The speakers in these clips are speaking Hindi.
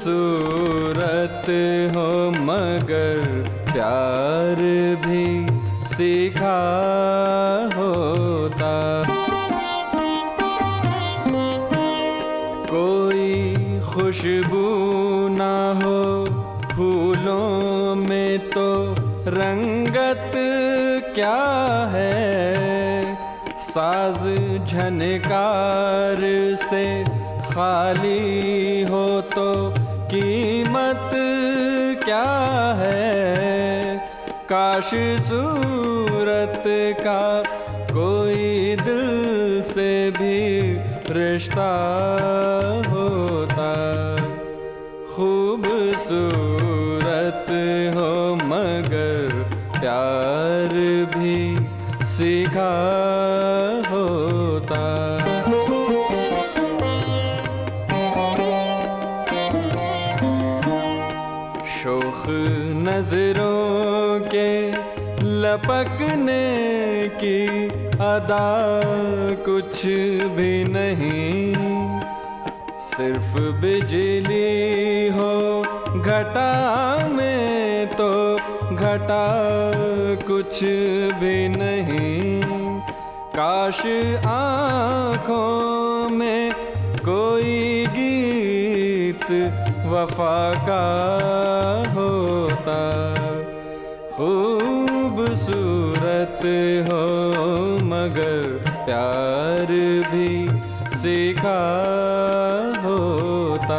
खूबसूरत हो मगर प्यार भी सीखा होता। कोई खुशबू ना हो फूलों में तो रंगत क्या है। साज झनकार से खाली हो तो कीमत क्या है। काश सूरत का कोई दिल से भी रिश्ता होता। खूबसूरत हो मगर प्यार भी सीखा होता। शोख नजरों के लपकने की अदा कुछ भी नहीं। सिर्फ बिजली हो घटा में तो घटा कुछ भी नहीं। काश आँखों में कोई गीत वफा का होता। खूबसूरत हो मगर प्यार भी सीखा होता।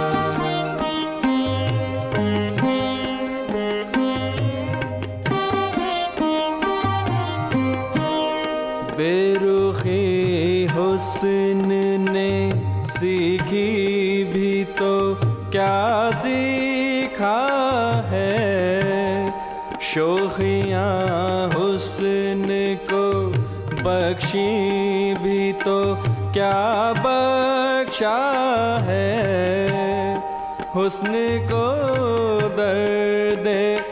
बेरुखी हुस्न ने सीखी भी तो क्या सीखा है। शोखियाँ हुस्न को बख्शी भी तो क्या बख्शा है। हुस्न को दर्द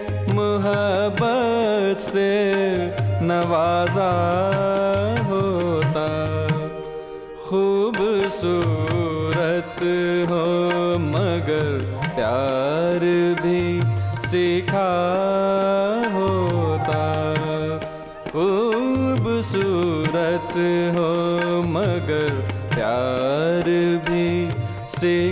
मोहब्बत से नवाजा होता। खूबसूरत हो मगर प्यार भी सीखा होता। खूबसूरत हो मगर प्यार भी सीखा